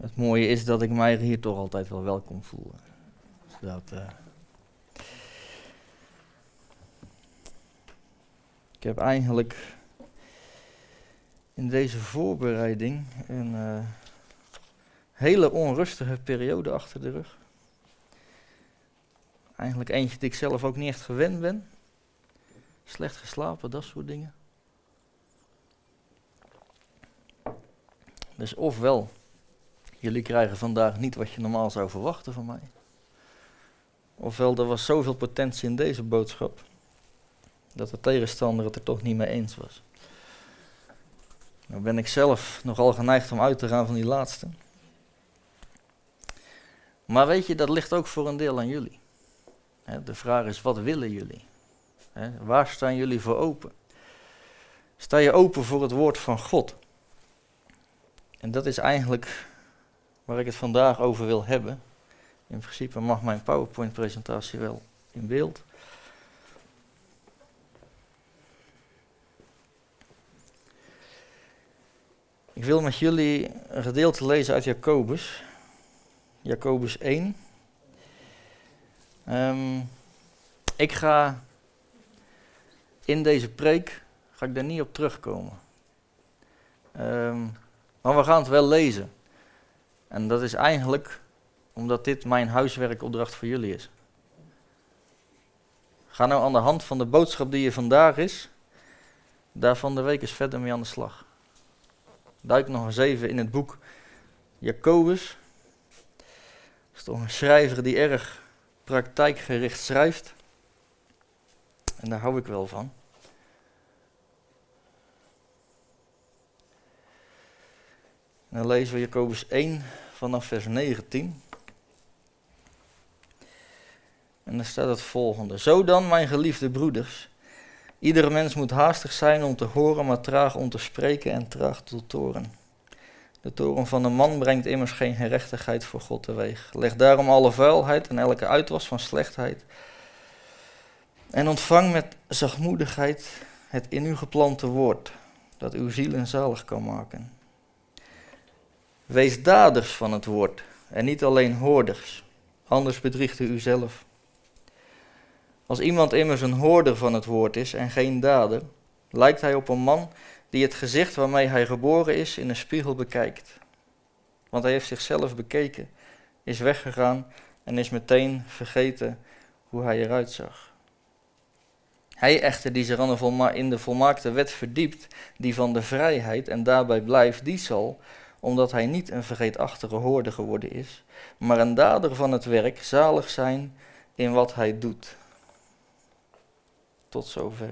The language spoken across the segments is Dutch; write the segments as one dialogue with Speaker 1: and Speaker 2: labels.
Speaker 1: Het mooie is dat ik mij hier toch altijd wel welkom voel. Dus ik heb eigenlijk in deze voorbereiding een hele onrustige periode achter de rug. Eigenlijk eentje die ik zelf ook niet echt gewend ben. Slecht geslapen, dat soort dingen. Dus ofwel, jullie krijgen vandaag niet wat je normaal zou verwachten van mij. Ofwel, er was zoveel potentie in deze boodschap, dat de tegenstander het er toch niet mee eens was. Nou ben ik zelf nogal geneigd om uit te gaan van die laatste. Maar weet je, dat ligt ook voor een deel aan jullie. De vraag is, wat willen jullie? Waar staan jullie voor open? Sta je open voor het woord van God? En dat is eigenlijk waar ik het vandaag over wil hebben. In principe mag mijn PowerPoint-presentatie wel in beeld. Ik wil met jullie een gedeelte lezen uit Jacobus. Jacobus 1. Ik ga in deze preek daar niet op terugkomen. Maar we gaan het wel lezen. En dat is eigenlijk omdat dit mijn huiswerkopdracht voor jullie is. Ga nou aan de hand van de boodschap die er vandaag is, daar van de week eens verder mee aan de slag. Duik nog eens even in het boek Jacobus. Dat is toch een schrijver die erg praktijkgericht schrijft. En daar hou ik wel van. En dan lezen we Jacobus 1 vanaf vers 19. En daar staat het volgende. Zo dan, mijn geliefde broeders. Iedere mens moet haastig zijn om te horen, maar traag om te spreken en traag tot toorn. De toorn van een man brengt immers geen gerechtigheid voor God teweeg. Leg daarom alle vuilheid en elke uitwas van slechtheid. En ontvang met zachtmoedigheid het in u geplante woord, dat uw zielen zalig kan maken. Wees daders van het woord en niet alleen hoorders, anders bedriegt u uzelf. Als iemand immers een hoorder van het woord is en geen dader, lijkt hij op een man die het gezicht waarmee hij geboren is in een spiegel bekijkt. Want hij heeft zichzelf bekeken, is weggegaan en is meteen vergeten hoe hij eruit zag. Hij echter die zich in de volmaakte wet verdiept, die van de vrijheid en daarbij blijft, die zal, omdat hij niet een vergeetachtige hoorder geworden is, maar een dader van het werk, zalig zijn in wat hij doet. Tot zover.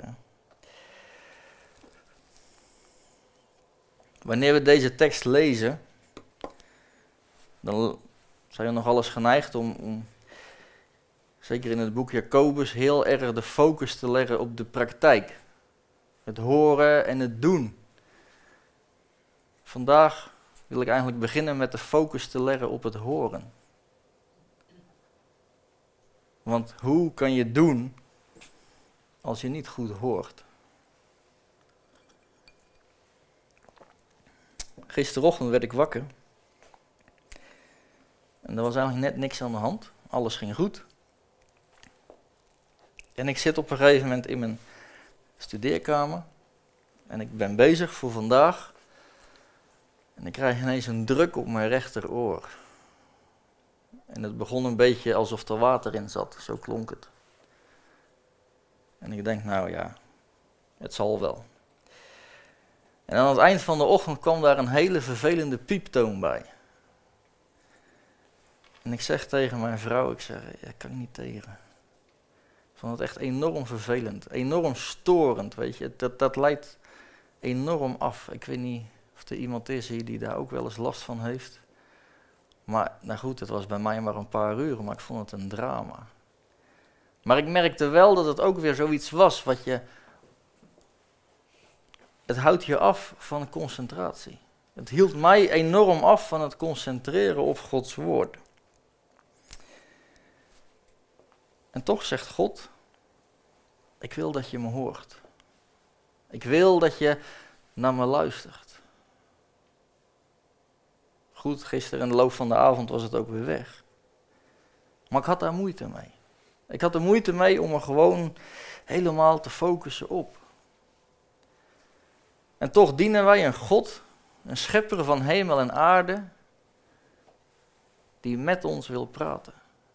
Speaker 1: Wanneer we deze tekst lezen, dan zijn we nogal eens geneigd om, zeker in het boek Jacobus, heel erg de focus te leggen op de praktijk. Het horen en het doen. Vandaag wil ik eigenlijk beginnen met de focus te leggen op het horen. Want hoe kan je doen als je niet goed hoort? Gisterochtend werd ik wakker. En er was eigenlijk net niks aan de hand. Alles ging goed. En ik zit op een gegeven moment in mijn studeerkamer. En ik ben bezig voor vandaag. En ik krijg ineens een druk op mijn rechteroor. En het begon een beetje alsof er water in zat. Zo klonk het. En ik denk, nou ja, het zal wel. En aan het eind van de ochtend kwam daar een hele vervelende pieptoon bij. En ik zeg tegen mijn vrouw, ik kan ik niet tegen. Ik vond het echt enorm vervelend, enorm storend, weet je. Dat leidt enorm af. Ik weet niet of er iemand is hier die daar ook wel eens last van heeft. Maar nou goed, het was bij mij maar een paar uur, maar ik vond het een drama. Maar ik merkte wel dat het ook weer zoiets was wat je... Het houdt je af van concentratie. Het hield mij enorm af van het concentreren op Gods woord. En toch zegt God, ik wil dat je me hoort. Ik wil dat je naar me luistert. Goed, gisteren in de loop van de avond was het ook weer weg. Maar ik had daar moeite mee. Ik had er moeite mee om er gewoon helemaal te focussen op. En toch dienen wij een God, een schepper van hemel en aarde, die met ons wil praten.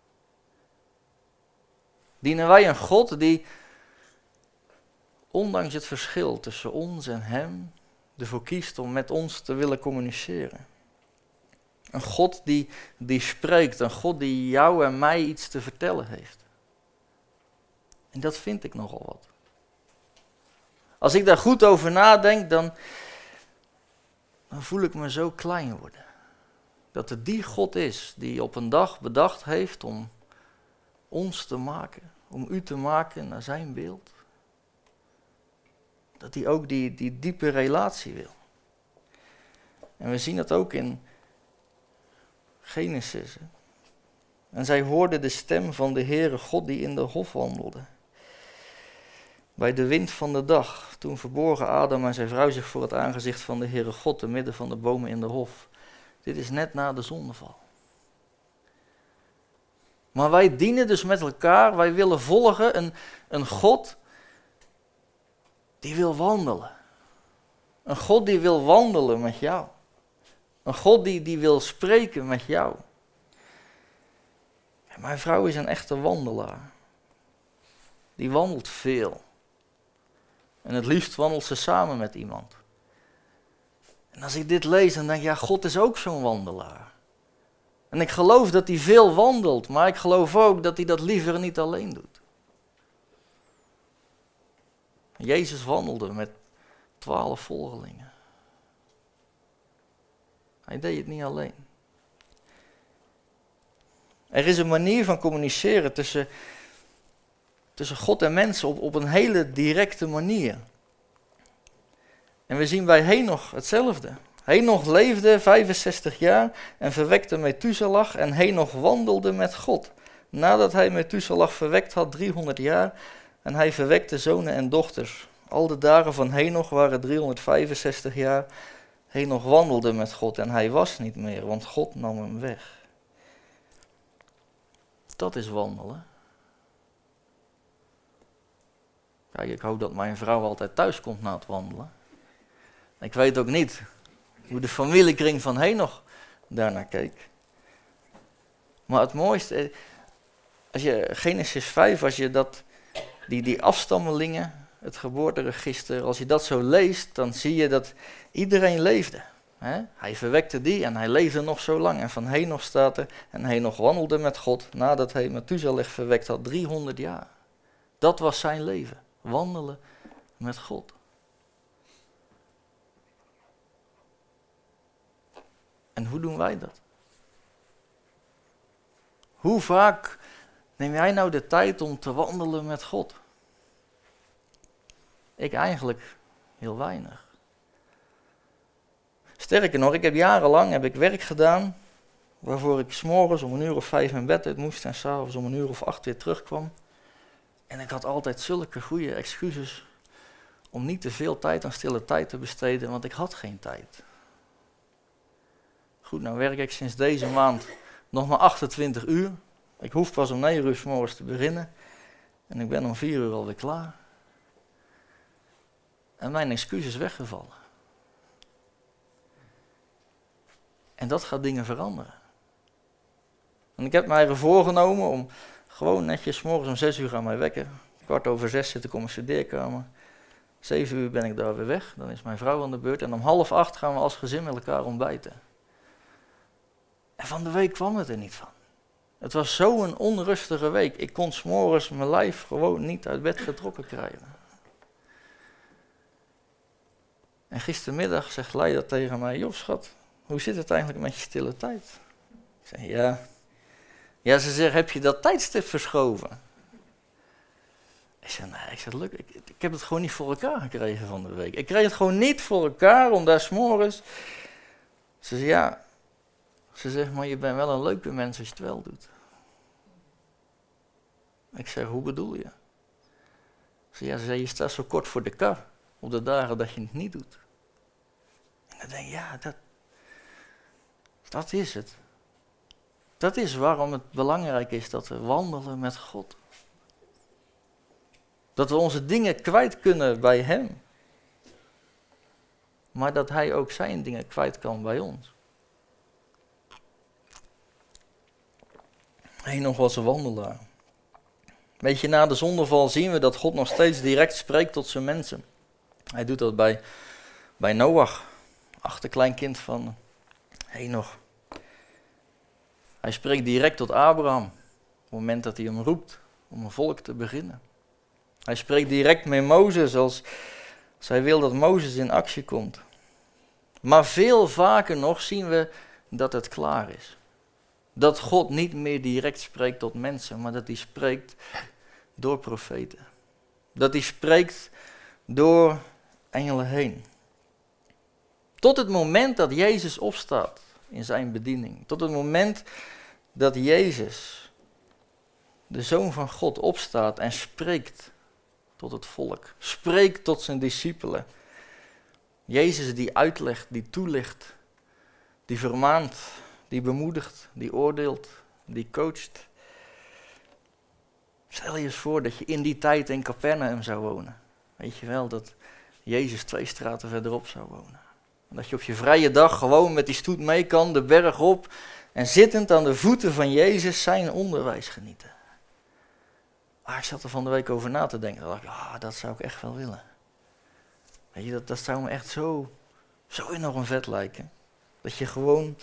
Speaker 1: Dienen wij een God die, ondanks het verschil tussen ons en hem, ervoor kiest om met ons te willen communiceren. Een God die spreekt, een God die jou en mij iets te vertellen heeft. En dat vind ik nogal wat. Als ik daar goed over nadenk, dan voel ik me zo klein worden. Dat het die God is die op een dag bedacht heeft om ons te maken, om u te maken naar zijn beeld. Dat hij ook die diepe relatie wil. En we zien dat ook in Genesis. Hè? En zij hoorden de stem van de Heere God die in de hof wandelde. Bij de wind van de dag, toen verborgen Adam en zijn vrouw zich voor het aangezicht van de Heere God te midden van de bomen in de hof. Dit is net na de zondeval. Maar wij dienen dus met elkaar, wij willen volgen een God die wil wandelen. Een God die wil wandelen met jou. Een God die wil spreken met jou. En mijn vrouw is een echte wandelaar. Die wandelt veel. En het liefst wandelt ze samen met iemand. En als ik dit lees, dan denk ik, ja, God is ook zo'n wandelaar. En ik geloof dat hij veel wandelt, maar ik geloof ook dat hij dat liever niet alleen doet. Jezus wandelde met 12 volgelingen. Hij deed het niet alleen. Er is een manier van communiceren tussen God en mensen op een hele directe manier. En we zien bij Henoch hetzelfde. Henoch leefde 65 jaar en verwekte Methuselah en Henoch wandelde met God. Nadat hij Methuselah verwekt had 300 jaar en hij verwekte zonen en dochters. Al de dagen van Henoch waren 365 jaar. Henoch wandelde met God en hij was niet meer, want God nam hem weg. Dat is wandelen. Kijk, ik hoop dat mijn vrouw altijd thuis komt na het wandelen. Ik weet ook niet hoe de familiekring van Henoch daarnaar keek. Maar het mooiste, als je Genesis 5, als je die afstammelingen, het geboorteregister, als je dat zo leest, dan zie je dat iedereen leefde. Hè? Hij verwekte die en hij leefde nog zo lang. En van Henoch staat er, en Henoch wandelde met God nadat hij Methuselah verwekt had 300 jaar. Dat was zijn leven, wandelen met God. En hoe doen wij dat? Hoe vaak neem jij nou de tijd om te wandelen met God? Ik eigenlijk heel weinig. Sterker nog, ik heb jarenlang werk gedaan waarvoor ik 's morgens om 1:05 in bed uit moest en 's avonds om 1:08 weer terugkwam. En ik had altijd zulke goede excuses om niet te veel tijd aan stille tijd te besteden, want ik had geen tijd. Goed, nou werk ik sinds deze maand nog maar 28 uur. Ik hoef pas om 9 uur 's morgens te beginnen en ik ben om 4 uur alweer klaar. En mijn excuus is weggevallen. En dat gaat dingen veranderen. En ik heb mij er voorgenomen om gewoon netjes 's morgens om 6 uur aan mij wekken. 6:15 zit ik op mijn studeerkamer. 7 uur ben ik daar weer weg. Dan is mijn vrouw aan de beurt. En om 7:30 gaan we als gezin met elkaar ontbijten. En van de week kwam het er niet van. Het was zo'n onrustige week. Ik kon 's morgens mijn lijf gewoon niet uit bed getrokken krijgen. En gistermiddag zegt Leida tegen mij: "Joh, schat, hoe zit het eigenlijk met je stille tijd?" Ik zeg: Ja, ze zegt: "Heb je dat tijdstip verschoven?" Ik zeg: "Nee, ik heb het gewoon niet voor elkaar gekregen van de week. Ik kreeg het gewoon niet voor elkaar om daar 's morgens." Ze zegt: "Ja." Ze zegt: "Maar je bent wel een leuke mens als je het wel doet." Ik zeg: "Hoe bedoel je?" Ze zei: "Je staat zo kort voor de kar op de dagen dat je het niet doet." En dan denk ik: ja, dat... Dat is het. Dat is waarom het belangrijk is dat we wandelen met God. Dat we onze dingen kwijt kunnen bij Hem. Maar dat Hij ook zijn dingen kwijt kan bij ons. Henoch was een wandelaar. Weet je, na de zondeval zien we dat God nog steeds direct spreekt tot zijn mensen. Hij doet dat bij Noach, achterkleinkind van Henoch. Hij spreekt direct tot Abraham, op het moment dat hij hem roept om een volk te beginnen. Hij spreekt direct met Mozes als hij wil dat Mozes in actie komt. Maar veel vaker nog zien we dat het klaar is. Dat God niet meer direct spreekt tot mensen, maar dat hij spreekt door profeten. Dat hij spreekt door engelen heen. Tot het moment dat Jezus opstaat in zijn bediening. Tot het moment dat Jezus, de Zoon van God, opstaat en spreekt tot het volk. Spreekt tot zijn discipelen. Jezus die uitlegt, die toelicht, die vermaant, die bemoedigt, die oordeelt, die coacht. Stel je eens voor dat je in die tijd in Capernaum zou wonen. Weet je wel, dat Jezus 2 straten verderop zou wonen. En dat je op je vrije dag gewoon met die stoet mee kan, de berg op, en zittend aan de voeten van Jezus zijn onderwijs genieten. Ik zat er van de week over na te denken. Dan dacht ik, dat zou ik echt wel willen. Weet je, dat zou me echt zo enorm vet lijken. Dat je gewoon,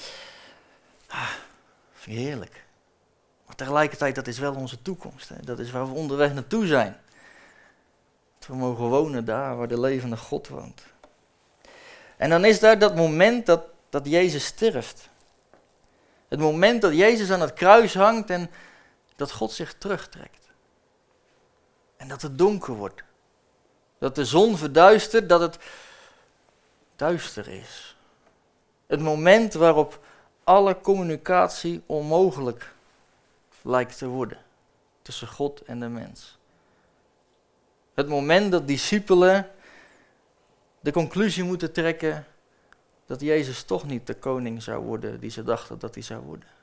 Speaker 1: vind ik heerlijk. Maar tegelijkertijd, dat is wel onze toekomst. Hè? Dat is waar we onderweg naartoe zijn. Dat we mogen wonen daar waar de levende God woont. En dan is daar dat moment dat Jezus sterft. Het moment dat Jezus aan het kruis hangt en dat God zich terugtrekt. En dat het donker wordt. Dat de zon verduistert, dat het duister is. Het moment waarop alle communicatie onmogelijk lijkt te worden tussen God en de mens. Het moment dat discipelen de conclusie moeten trekken dat Jezus toch niet de koning zou worden die ze dachten dat hij zou worden.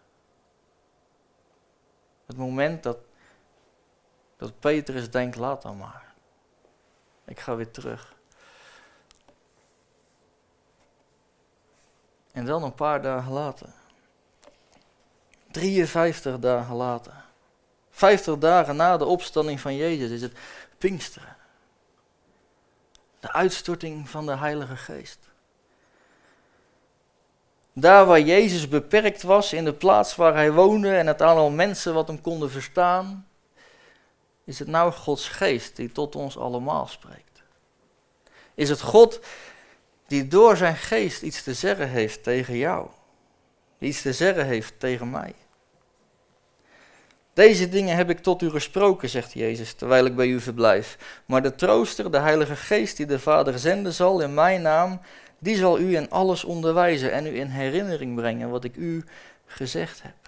Speaker 1: Het moment dat Petrus denkt, laat dan maar. Ik ga weer terug. En dan een paar dagen later. 53 dagen later. 50 dagen na de opstanding van Jezus is het Pinksteren. De uitstorting van de Heilige Geest. Daar waar Jezus beperkt was, in de plaats waar hij woonde en het aantal mensen wat hem konden verstaan, is het nou Gods Geest die tot ons allemaal spreekt. Is het God die door zijn Geest iets te zeggen heeft tegen jou. Die iets te zeggen heeft tegen mij. Deze dingen heb ik tot u gesproken, zegt Jezus, terwijl ik bij u verblijf. Maar de trooster, de Heilige Geest die de Vader zenden zal in mijn naam, die zal u in alles onderwijzen en u in herinnering brengen wat ik u gezegd heb.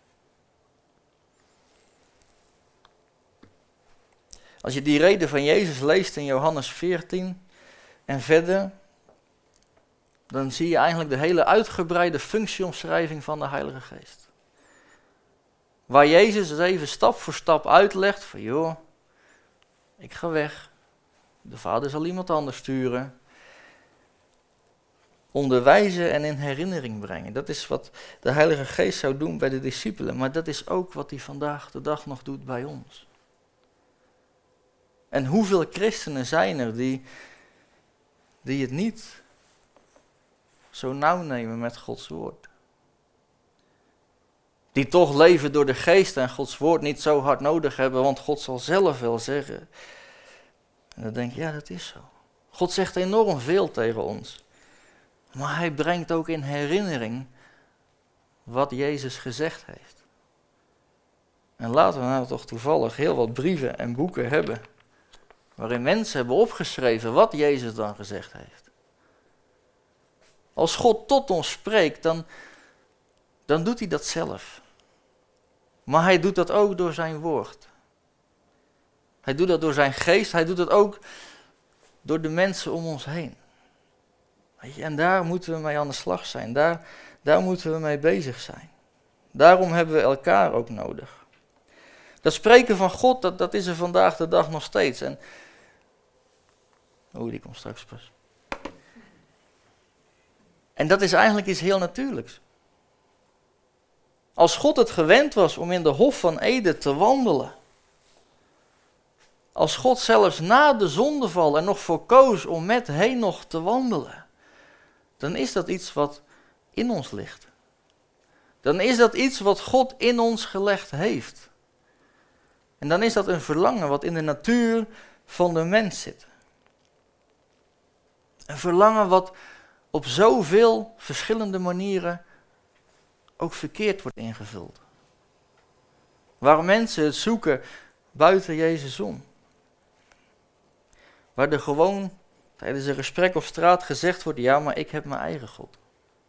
Speaker 1: Als je die reden van Jezus leest in Johannes 14 en verder, dan zie je eigenlijk de hele uitgebreide functieomschrijving van de Heilige Geest. Waar Jezus het even stap voor stap uitlegt van joh, ik ga weg, de Vader zal iemand anders sturen. Onderwijzen en in herinnering brengen. Dat is wat de Heilige Geest zou doen bij de discipelen, maar dat is ook wat hij vandaag de dag nog doet bij ons. En hoeveel christenen zijn er die het niet zo nauw nemen met Gods woord? Die toch leven door de Geest en Gods woord niet zo hard nodig hebben, want God zal zelf wel zeggen. En dan denk je, ja, dat is zo. God zegt enorm veel tegen ons. Maar hij brengt ook in herinnering wat Jezus gezegd heeft. En laten we nou toch toevallig heel wat brieven en boeken hebben, waarin mensen hebben opgeschreven wat Jezus dan gezegd heeft. Als God tot ons spreekt, dan doet hij dat zelf. Maar hij doet dat ook door zijn woord. Hij doet dat door zijn geest, hij doet dat ook door de mensen om ons heen. En daar moeten we mee aan de slag zijn. Daar Daar moeten we mee bezig zijn. Daarom hebben we elkaar ook nodig. Dat spreken van God, dat is er vandaag de dag nog steeds. En die komt straks pas. En dat is eigenlijk iets heel natuurlijks. Als God het gewend was om in de Hof van Eden te wandelen. Als God zelfs na de zondeval er nog voor koos om met Henoch te wandelen. Dan is dat iets wat in ons ligt. Dan is dat iets wat God in ons gelegd heeft. En dan is dat een verlangen wat in de natuur van de mens zit. Een verlangen wat op zoveel verschillende manieren ook verkeerd wordt ingevuld. Waar mensen het zoeken buiten Jezus om. Waar er gewoon tijdens een gesprek op straat gezegd wordt, ja, maar ik heb mijn eigen God.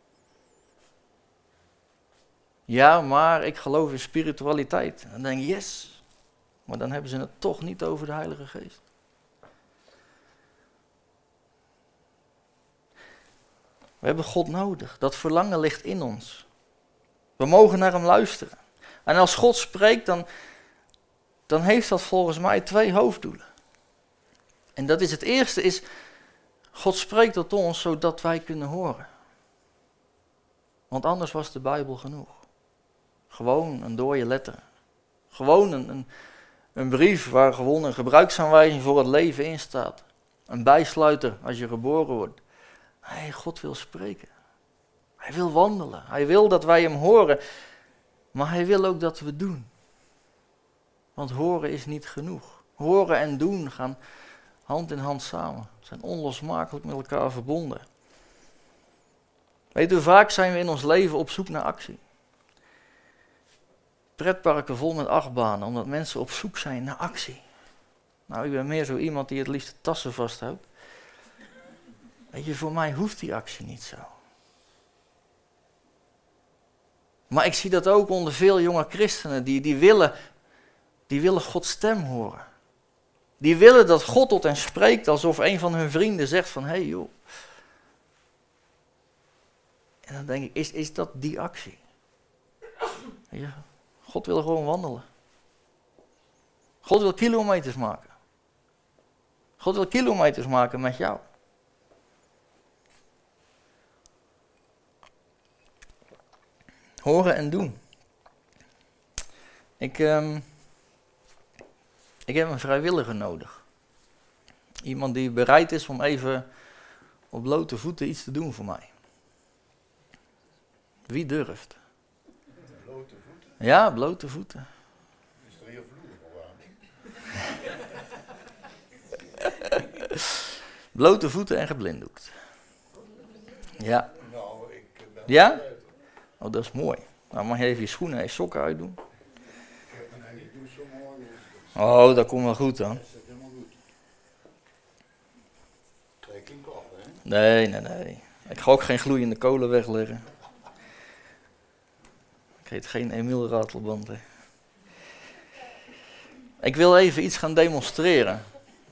Speaker 1: Ja, maar ik geloof in spiritualiteit. En dan denk je, yes, maar dan hebben ze het toch niet over de Heilige Geest. We hebben God nodig. Dat verlangen ligt in ons. We mogen naar hem luisteren. En als God spreekt, dan heeft dat volgens mij 2 hoofddoelen. En dat is het eerste is, God spreekt tot ons zodat wij kunnen horen. Want anders was de Bijbel genoeg. Gewoon een dode letter. Gewoon een brief waar gewoon een gebruiksaanwijzing voor het leven in staat. Een bijsluiter als je geboren wordt. Nee, God wil spreken. Hij wil wandelen. Hij wil dat wij hem horen. Maar hij wil ook dat we doen. Want horen is niet genoeg. Horen en doen gaan hand in hand samen. Zijn onlosmakelijk met elkaar verbonden. Weet u, vaak zijn we in ons leven op zoek naar actie. Pretparken vol met achtbanen, omdat mensen op zoek zijn naar actie. Nou, ik ben meer zo iemand die het liefst de tassen vasthoudt. Weet je, voor mij hoeft die actie niet zo. Maar ik zie dat ook onder veel jonge christenen, die willen Gods stem horen. Die willen dat God tot hen spreekt alsof een van hun vrienden zegt van, hey joh. En dan denk ik, is dat die actie? Ja, God wil gewoon wandelen. God wil kilometers maken. God wil kilometers maken met jou. Horen en doen. Ik heb een vrijwilliger nodig. Iemand die bereid is om even op blote voeten iets te doen voor mij. Wie durft?
Speaker 2: Blote voeten?
Speaker 1: Ja, blote voeten.
Speaker 2: Is er hier vloerverwarming?
Speaker 1: Blote voeten en geblinddoekt. Ja.
Speaker 2: Nou, ik ben
Speaker 1: Ja?
Speaker 2: buiten.
Speaker 1: Oh, dat is mooi. Nou mag je even je schoenen en je sokken uitdoen.
Speaker 2: Ik heb me niet doen zo mooi.
Speaker 1: Oh, dat komt wel goed dan.
Speaker 2: Dat is helemaal goed. Rekening af, hè?
Speaker 1: Nee. Ik ga ook geen gloeiende kolen wegleggen. Ik heet geen Emiel Ratelband. Hè. Ik wil even iets gaan demonstreren.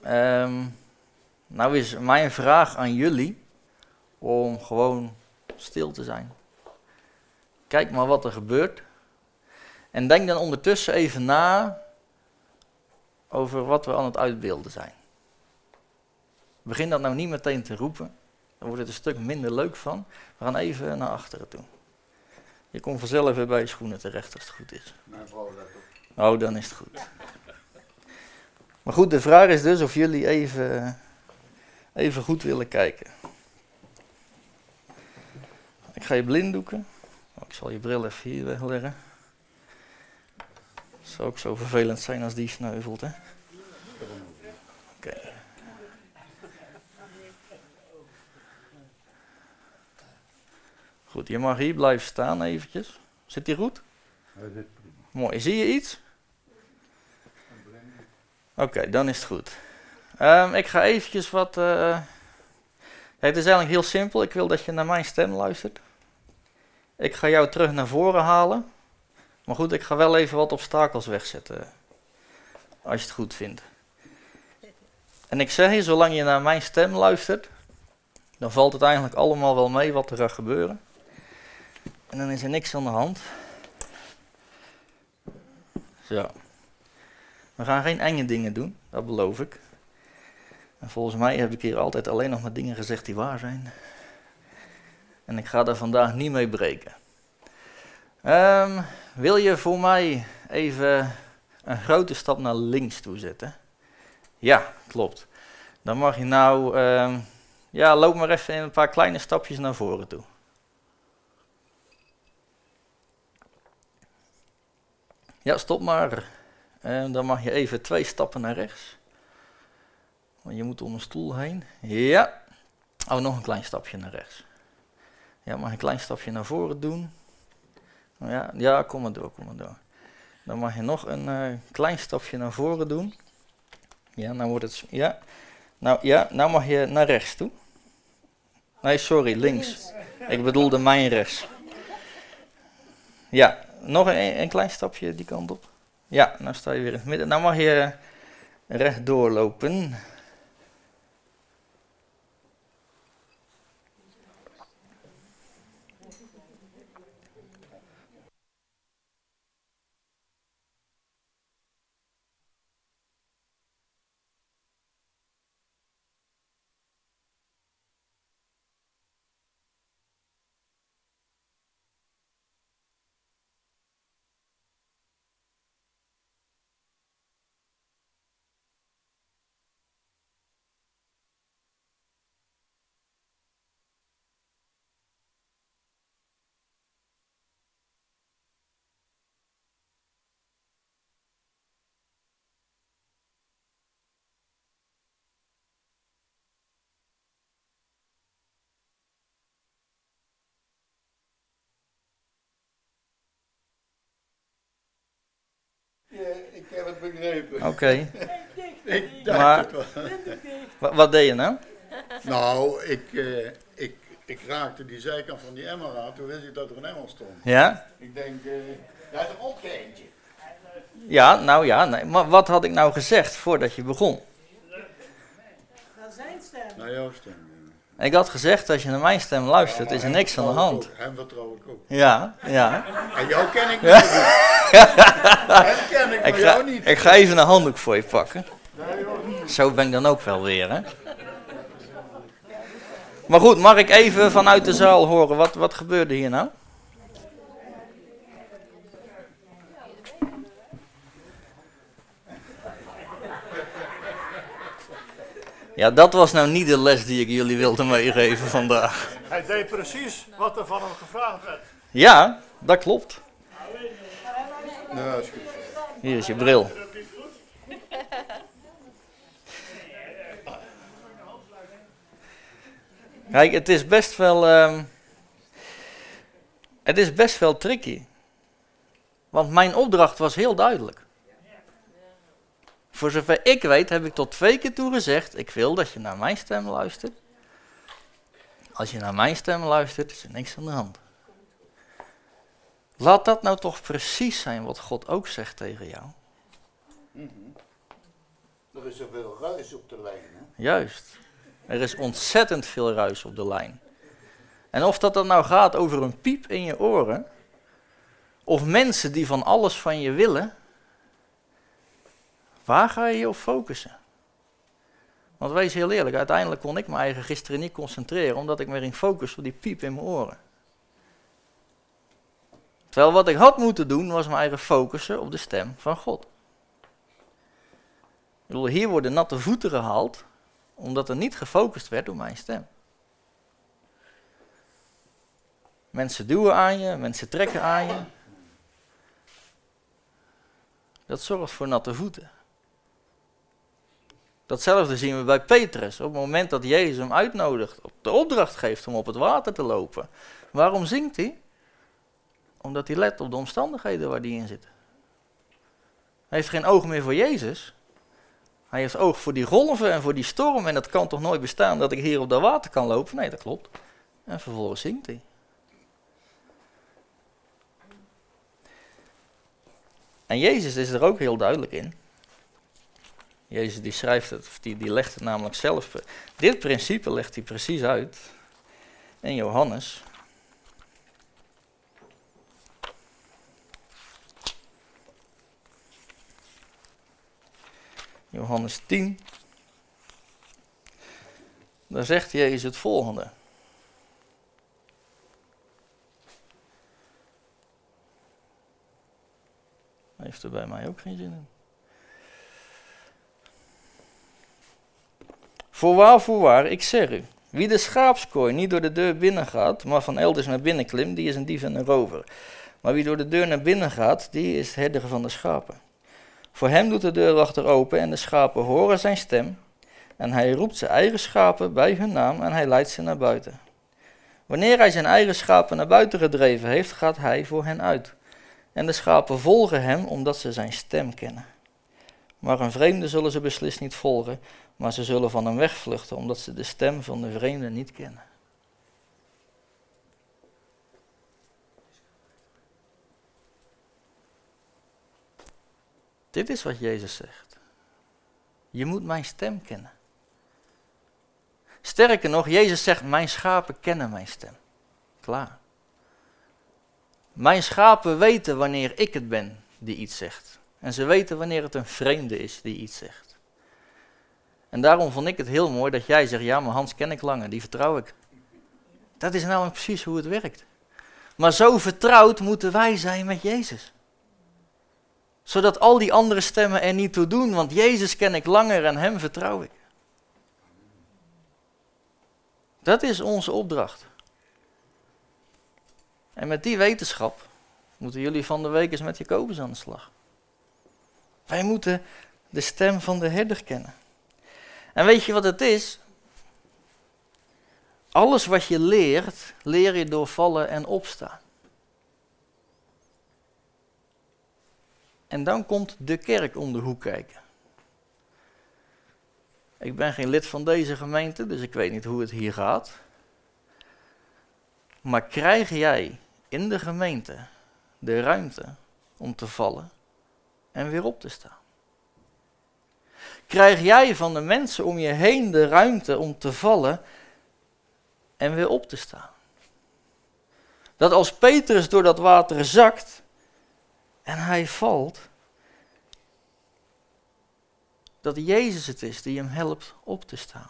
Speaker 1: Nou is mijn vraag aan jullie om gewoon stil te zijn. Kijk maar wat er gebeurt. En denk dan ondertussen even na over wat we aan het uitbeelden zijn. Begin dat nou niet meteen te roepen. Dan wordt het een stuk minder leuk van. We gaan even naar achteren toe. Je komt vanzelf weer bij je schoenen terecht als het goed is.
Speaker 2: Mijn vrouw let op.
Speaker 1: Oh, dan is het goed. Maar goed, de vraag is dus of jullie even goed willen kijken. Ik ga je blinddoeken. Ik zal je bril even hier wegleggen. Het zou ook zo vervelend zijn als die sneuvelt, hè? Oké. Goed, je mag hier blijven staan eventjes. Zit die goed? Mooi. Zie je iets? Oké, dan is het goed. Ik ga eventjes wat... het is eigenlijk heel simpel. Ik wil dat je naar mijn stem luistert. Ik ga jou terug naar voren halen. Maar goed, ik ga wel even wat obstakels wegzetten. Als je het goed vindt. En ik zeg je, zolang je naar mijn stem luistert, dan valt het eigenlijk allemaal wel mee wat er gaat gebeuren. En dan is er niks aan de hand. Zo. We gaan geen enge dingen doen, dat beloof ik. En volgens mij heb ik hier altijd alleen nog maar dingen gezegd die waar zijn. En ik ga daar vandaag niet mee breken. Wil je voor mij even een grote stap naar links toe zetten? Ja, klopt. Dan mag je nou, loop maar even een paar kleine stapjes naar voren toe. Ja, stop maar. Dan mag je even 2 stappen naar rechts. Want je moet om een stoel heen. Ja. Oh, nog een klein stapje naar rechts. Ja, mag een klein stapje naar voren doen. Ja, kom maar door. Dan mag je nog een klein stapje naar voren doen. Ja, nou wordt het... Nou mag je naar rechts toe. Nee, sorry, links. Ik bedoelde mijn rechts. Ja, nog een klein stapje die kant op. Ja, nou sta je weer in het midden. Nou mag je rechtdoor lopen.
Speaker 2: Ja, ik heb het begrepen.
Speaker 1: Oké.
Speaker 2: Ik dacht
Speaker 1: Maar-
Speaker 2: het wel.
Speaker 1: Wat deed je nou?
Speaker 2: Nou, ik raakte die zijkant van die emmer aan, toen wist ik dat er een emmer stond.
Speaker 1: Ja?
Speaker 2: Ik denk, daar is een ontgeentje.
Speaker 1: Nee. Maar wat had ik nou gezegd voordat je begon?
Speaker 3: Naar zijn stem.
Speaker 2: Naar jouw stem.
Speaker 1: Ik had gezegd, als je naar mijn stem luistert, is er niks aan de hand.
Speaker 2: Hem vertrouw ik ook.
Speaker 1: Ja.
Speaker 2: En jou ken ik niet. Hem ken ik, maar jou niet.
Speaker 1: Ik ga even een handdoek voor je pakken. Zo ben ik dan ook wel weer, hè? Maar goed, mag ik even vanuit de zaal horen, wat gebeurde hier nou? Ja, dat was nou niet de les die ik jullie wilde meegeven vandaag.
Speaker 4: Hij deed precies wat er van hem gevraagd werd.
Speaker 1: Ja, dat klopt.
Speaker 2: Nou, dat is goed.
Speaker 1: Hier is je bril. Kijk, het is best wel tricky. Want mijn opdracht was heel duidelijk. Voor zover ik weet heb ik tot 2 keer toe gezegd, ik wil dat je naar mijn stem luistert. Als je naar mijn stem luistert, is er niks aan de hand. Laat dat nou toch precies zijn wat God ook zegt tegen jou.
Speaker 2: Er is zoveel ruis op de lijn, hè?
Speaker 1: Juist. Er is ontzettend veel ruis op de lijn. En of dat dan nou gaat over een piep in je oren, of mensen die van alles van je willen, waar ga je je op focussen? Want wees heel eerlijk, uiteindelijk kon ik mijn eigen gisteren niet concentreren, omdat ik me ging focussen op die piep in mijn oren. Terwijl wat ik had moeten doen, was mijn eigen focussen op de stem van God. Ik bedoel, hier worden natte voeten gehaald, omdat er niet gefocust werd op mijn stem. Mensen duwen aan je, mensen trekken aan je. Dat zorgt voor natte voeten. Datzelfde zien we bij Petrus. Op het moment dat Jezus hem uitnodigt, de opdracht geeft om op het water te lopen. Waarom zingt hij? Omdat hij let op de omstandigheden waar hij in zit. Hij heeft geen oog meer voor Jezus. Hij heeft oog voor die golven en voor die storm. En dat kan toch nooit bestaan dat ik hier op dat water kan lopen? Nee, dat klopt. En vervolgens zingt hij. En Jezus is er ook heel duidelijk in. Jezus die schrijft het, die legt het namelijk zelf. Dit principe legt hij precies uit in Johannes. Johannes 10. Daar zegt Jezus het volgende. Heeft er bij mij ook geen zin in. Voorwaar, ik zeg u, wie de schaapskooi niet door de deur binnengaat, maar van elders naar binnen klimt, die is een dief en een rover. Maar wie door de deur naar binnen gaat, die is herder van de schapen. Voor hem doet de deurwachter open en de schapen horen zijn stem. En hij roept zijn eigen schapen bij hun naam en hij leidt ze naar buiten. Wanneer hij zijn eigen schapen naar buiten gedreven heeft, gaat hij voor hen uit. En de schapen volgen hem omdat ze zijn stem kennen. Maar een vreemde zullen ze beslist niet volgen, maar ze zullen van hem wegvluchten omdat ze de stem van de vreemde niet kennen. Dit is wat Jezus zegt. Je moet mijn stem kennen. Sterker nog, Jezus zegt, mijn schapen kennen mijn stem. Klaar. Mijn schapen weten wanneer ik het ben die iets zegt. En ze weten wanneer het een vreemde is die iets zegt. En daarom vond ik het heel mooi dat jij zegt, ja, maar Hans ken ik langer, die vertrouw ik. Dat is nou precies hoe het werkt. Maar zo vertrouwd moeten wij zijn met Jezus. Zodat al die andere stemmen er niet toe doen, want Jezus ken ik langer en hem vertrouw ik. Dat is onze opdracht. En met die wetenschap moeten jullie van de week eens met Jacobus aan de slag. Wij moeten de stem van de herder kennen. En weet je wat het is? Alles wat je leert, leer je door vallen en opstaan. En dan komt de kerk om de hoek kijken. Ik ben geen lid van deze gemeente, dus ik weet niet hoe het hier gaat. Maar krijg jij in de gemeente de ruimte om te vallen en weer op te staan? Krijg jij van de mensen om je heen de ruimte om te vallen en weer op te staan? Dat als Petrus door dat water zakt en hij valt, dat Jezus het is die hem helpt op te staan.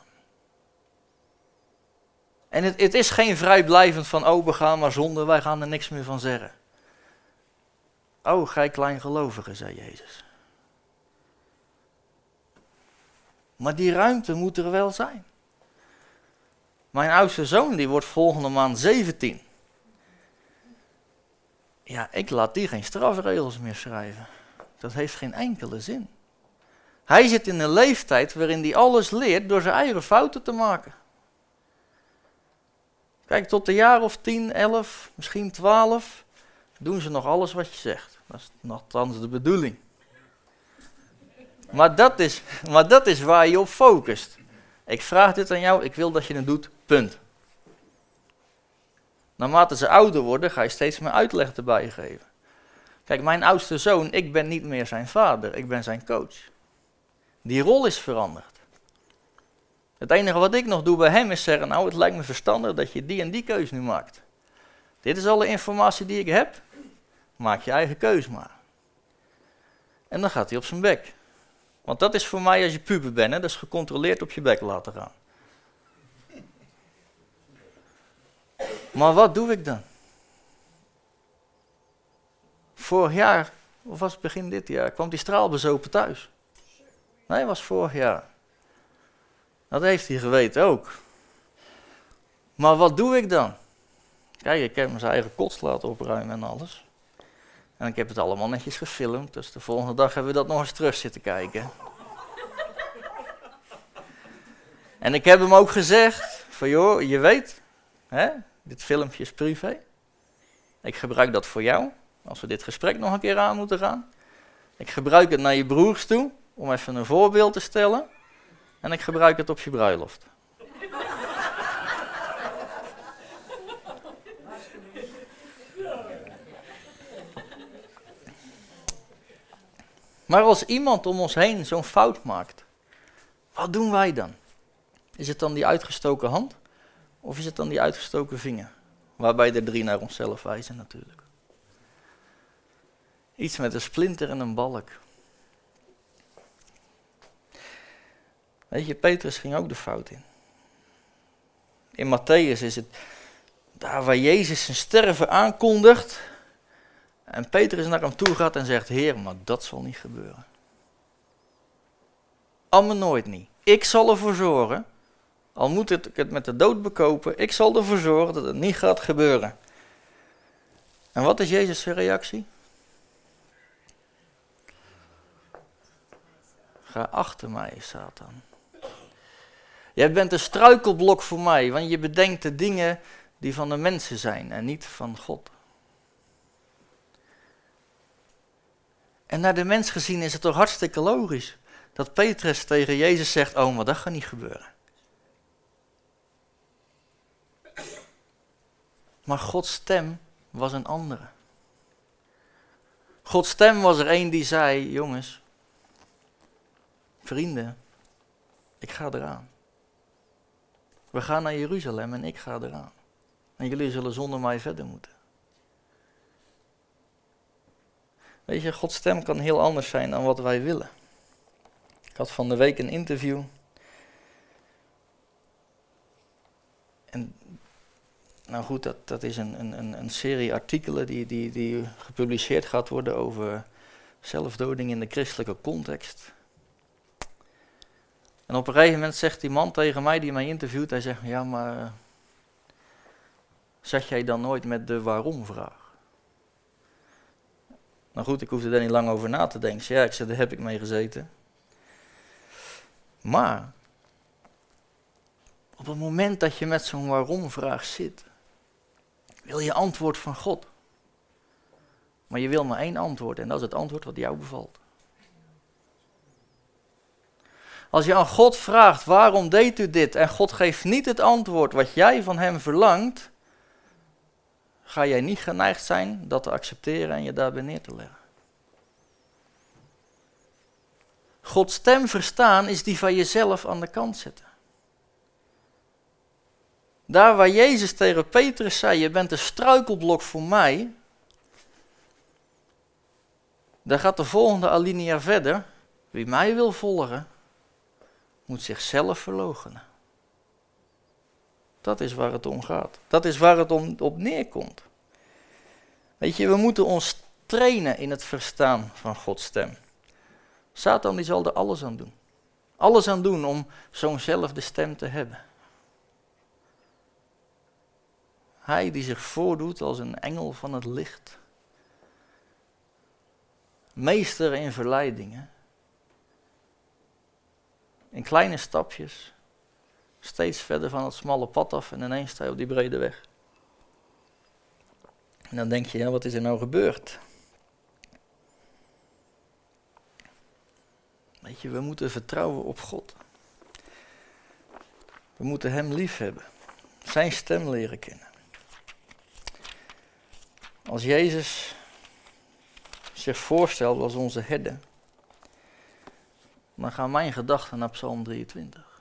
Speaker 1: En het is geen vrijblijvend van, oh, we gaan maar zonder, wij gaan er niks meer van zeggen. Oh, gij kleingelovige, zei Jezus. Maar die ruimte moet er wel zijn. Mijn oudste zoon, die wordt volgende maand 17. Ja, ik laat die geen strafregels meer schrijven. Dat heeft geen enkele zin. Hij zit in een leeftijd waarin hij alles leert door zijn eigen fouten te maken. Kijk, tot de jaar of 10, 11, misschien 12, doen ze nog alles wat je zegt. Dat is nogthans de bedoeling. Maar dat is waar je op focust. Ik vraag dit aan jou, ik wil dat je het doet, punt. Naarmate ze ouder worden, ga je steeds meer uitleg erbij geven. Kijk, mijn oudste zoon, ik ben niet meer zijn vader, ik ben zijn coach. Die rol is veranderd. Het enige wat ik nog doe bij hem is zeggen, nou, het lijkt me verstandig dat je die en die keus nu maakt. Dit is alle informatie die ik heb, maak je eigen keus maar. En dan gaat hij op zijn bek. Want dat is voor mij als je puber bent, hè, dat is gecontroleerd op je bek laten gaan. Maar wat doe ik dan? Vorig jaar, of was het begin dit jaar, kwam die straalbezopen thuis. Nee, het was vorig jaar. Dat heeft hij geweten ook. Maar wat doe ik dan? Kijk, ik heb hem zijn eigen kots laten opruimen en alles. En ik heb het allemaal netjes gefilmd, dus de volgende dag hebben we dat nog eens terug zitten kijken. En ik heb hem ook gezegd, van joh, je weet, hè, dit filmpje is privé. Ik gebruik dat voor jou, als we dit gesprek nog een keer aan moeten gaan. Ik gebruik het naar je broers toe, om even een voorbeeld te stellen. En ik gebruik het op je bruiloft. Maar als iemand om ons heen zo'n fout maakt, wat doen wij dan? Is het dan die uitgestoken hand? Of is het dan die uitgestoken vinger? Waarbij de 3 naar onszelf wijzen natuurlijk. Iets met een splinter en een balk. Weet je, Petrus ging ook de fout in. In Matthäus is het daar waar Jezus zijn sterven aankondigt. En Petrus naar hem toe gaat en zegt, Heer, maar dat zal niet gebeuren. Amme nooit niet. Ik zal ervoor zorgen, al moet ik het met de dood bekopen, ik zal ervoor zorgen dat het niet gaat gebeuren. En wat is Jezus' reactie? Ga achter mij, Satan. Jij bent een struikelblok voor mij, want je bedenkt de dingen die van de mensen zijn en niet van God. En naar de mens gezien is het toch hartstikke logisch dat Petrus tegen Jezus zegt, oh, maar dat gaat niet gebeuren. Maar Gods stem was een andere. Gods stem was er een die zei, jongens, vrienden, ik ga eraan. We gaan naar Jeruzalem en ik ga eraan. En jullie zullen zonder mij verder moeten. Weet je, Gods stem kan heel anders zijn dan wat wij willen. Ik had van de week een interview. En nou goed, dat is een serie artikelen die gepubliceerd gaat worden over zelfdoding in de christelijke context. En op een gegeven moment zegt die man tegen mij die mij interviewt, hij zegt, ja maar, zat jij dan nooit met de waarom-vraag? Nou goed, ik hoefde daar niet lang over na te denken. Ja, ik zei, daar heb ik mee gezeten. Maar, op het moment dat je met zo'n waarom-vraag zit, wil je antwoord van God. Maar je wil maar één antwoord en dat is het antwoord wat jou bevalt. Als je aan God vraagt, waarom deed u dit? En God geeft niet het antwoord wat jij van hem verlangt, ga jij niet geneigd zijn dat te accepteren en je daarbij neer te leggen. Gods stem verstaan is die van jezelf aan de kant zetten. Daar waar Jezus tegen Petrus zei, je bent een struikelblok voor mij, daar gaat de volgende alinea verder. Wie mij wil volgen, moet zichzelf verloochenen. Dat is waar het om gaat. Dat is waar het op neerkomt. Weet je, we moeten ons trainen in het verstaan van Gods stem. Satan die zal er alles aan doen. Alles aan doen om zo'nzelfde stem te hebben. Hij die zich voordoet als een engel van het licht. Meester in verleidingen. In kleine stapjes. Steeds verder van het smalle pad af en ineens sta je op die brede weg. En dan denk je, ja, wat is er nou gebeurd? Weet je, we moeten vertrouwen op God. We moeten hem lief hebben. Zijn stem leren kennen. Als Jezus zich voorstelt als onze herder, dan gaan mijn gedachten naar Psalm 23.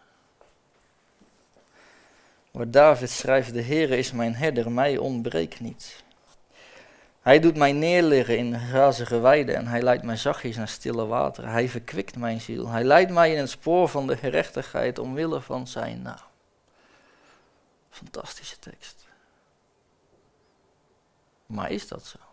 Speaker 1: Waar David schrijft, de Heere is mijn herder, mij ontbreekt niets. Hij doet mij neerliggen in grazige weiden en hij leidt mij zachtjes naar stille wateren. Hij verkwikt mijn ziel. Hij leidt mij in het spoor van de gerechtigheid omwille van zijn naam. Fantastische tekst. Maar is dat zo?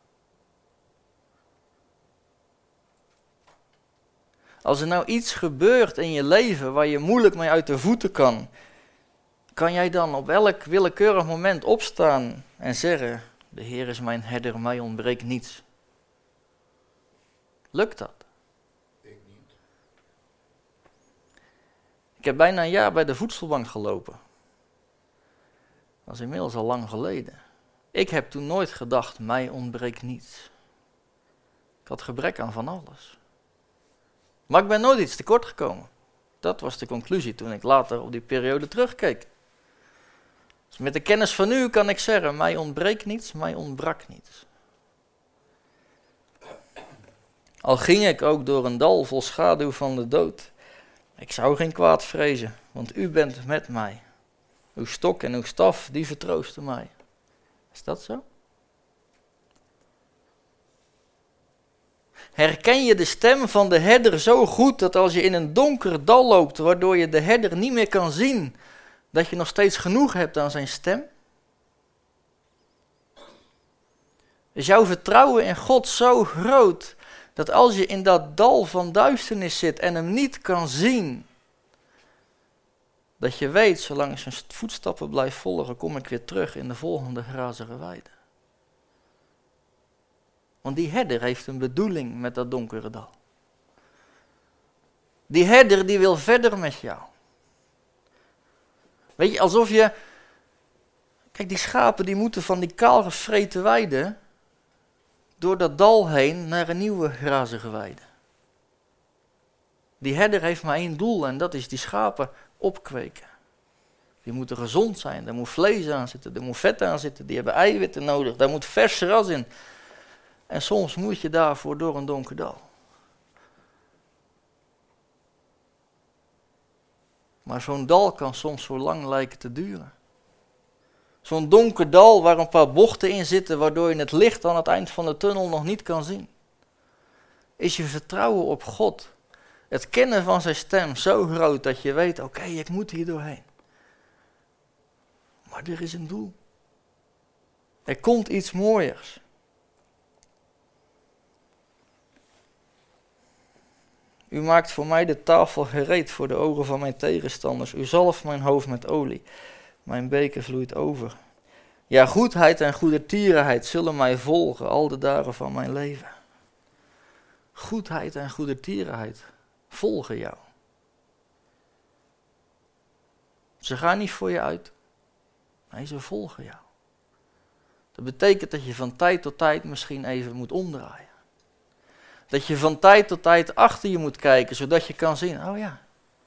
Speaker 1: Als er nou iets gebeurt in je leven waar je moeilijk mee uit de voeten kan jij dan op elk willekeurig moment opstaan en zeggen, de Heer is mijn herder, mij ontbreekt niets. Lukt dat?
Speaker 2: Ik niet.
Speaker 1: Ik heb bijna een jaar bij de voedselbank gelopen. Dat is inmiddels al lang geleden. Ik heb toen nooit gedacht, mij ontbreekt niets. Ik had gebrek aan van alles. Maar ik ben nooit iets tekort gekomen. Dat was de conclusie toen ik later op die periode terugkeek. Dus met de kennis van nu kan ik zeggen, mij ontbreekt niets, mij ontbrak niets. Al ging ik ook door een dal vol schaduw van de dood. Ik zou geen kwaad vrezen, want u bent met mij. Uw stok en uw staf, die vertroosten mij. Is dat zo? Herken je de stem van de herder zo goed dat als je in een donker dal loopt, waardoor je de herder niet meer kan zien, dat je nog steeds genoeg hebt aan zijn stem? Is jouw vertrouwen in God zo groot dat als je in dat dal van duisternis zit en hem niet kan zien, dat je weet, zolang ik zijn voetstappen blijf volgen, kom ik weer terug in de volgende grazige weide. Want die herder heeft een bedoeling met dat donkere dal. Die herder die wil verder met jou. Weet je, alsof je... Kijk, die schapen die moeten van die kaal gevreten weide door dat dal heen naar een nieuwe grazige weide. Die herder heeft maar één doel en dat is die schapen opkweken. Die moeten gezond zijn, daar moet vlees aan zitten, daar moet vet aan zitten, die hebben eiwitten nodig, daar moet vers ras in. En soms moet je daarvoor door een donker dal. Maar zo'n dal kan soms zo lang lijken te duren. Zo'n donker dal waar een paar bochten in zitten, waardoor je het licht aan het eind van de tunnel nog niet kan zien. Is je vertrouwen op God, het kennen van zijn stem zo groot dat je weet, oké, ik moet hier doorheen. Maar er is een doel. Er komt iets mooiers. U maakt voor mij de tafel gereed voor de ogen van mijn tegenstanders. U zalft mijn hoofd met olie. Mijn beker vloeit over. Ja, goedheid en goedertierenheid zullen mij volgen al de dagen van mijn leven. Goedheid en goedertierenheid volgen jou. Ze gaan niet voor je uit. Nee, ze volgen jou. Dat betekent dat je van tijd tot tijd misschien even moet omdraaien. Dat je van tijd tot tijd achter je moet kijken, zodat je kan zien, oh ja.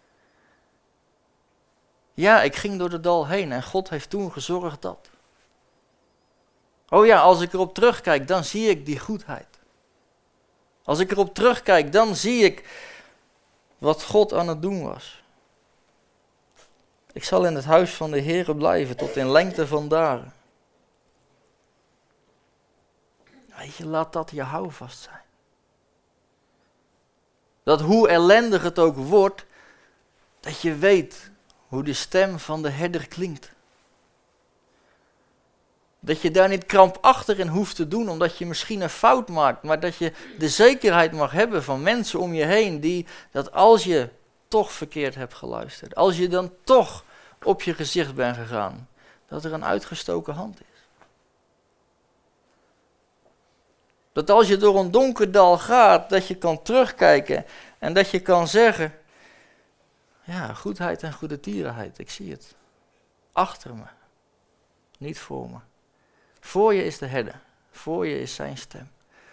Speaker 1: Ja, ik ging door de dal heen en God heeft toen gezorgd dat. Oh ja, als ik erop terugkijk, dan zie ik die goedheid. Als ik erop terugkijk, dan zie ik wat God aan het doen was. Ik zal in het huis van de Heere blijven tot in lengte van dagen. Weet je, laat dat je houvast zijn. Dat hoe ellendig het ook wordt, dat je weet hoe de stem van de herder klinkt. Dat je daar niet krampachtig in hoeft te doen, omdat je misschien een fout maakt, maar dat je de zekerheid mag hebben van mensen om je heen, die dat als je toch verkeerd hebt geluisterd, als je dan toch op je gezicht bent gegaan, dat er een uitgestoken hand is. Dat als je door een donker dal gaat, dat je kan terugkijken en dat je kan zeggen, ja, goedheid en goedertierenheid, ik zie het. Achter me, niet voor me. Voor je is de herder, voor je is zijn stem.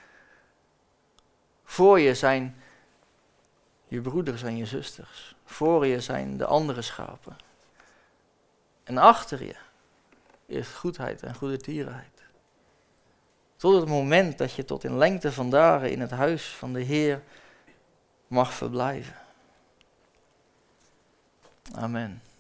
Speaker 1: Voor je zijn je broeders en je zusters. Voor je zijn de andere schapen. En achter je is goedheid en goedertierenheid. Tot het moment dat je tot in lengte van dagen in het huis van de Heer mag verblijven. Amen.